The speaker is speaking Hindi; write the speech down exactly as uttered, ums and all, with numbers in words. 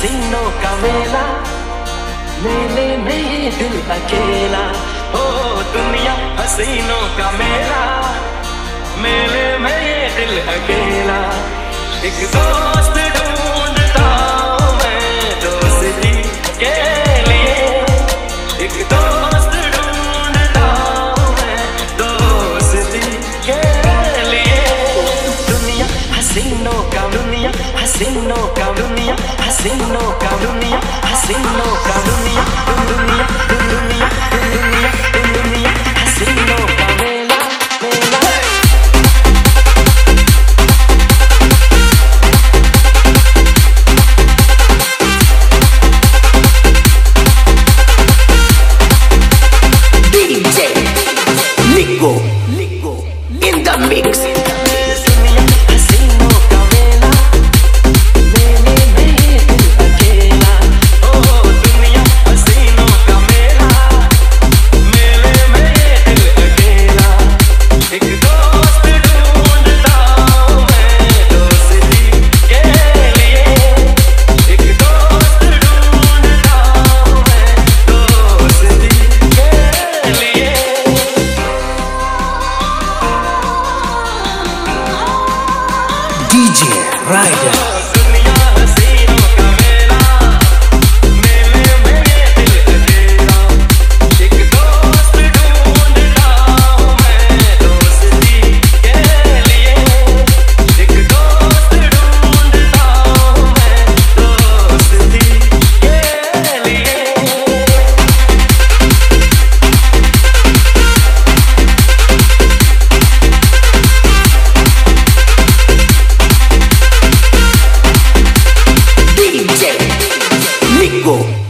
हसीनों का मेला, मेले में ये दिल अकेला। ओ दुनिया हसीनों का मेला, मेले में ये दिल अकेला। एक दोस्त ढूंढता हूँ मैं दोस्ती के लिए, एक दोस्त ढूंढता हूँ मैं दोस्ती के लिए। दुनिया हसीनों का, दुनिया हसीनों का, दुनिया हसीनों का, दुनिया हसीनों का, दुनिया दुनिया दुनिया दुनिया दुनिया हसीनों का मेला मेला। D J Nico Nico in the mix. D J Rider. Nico.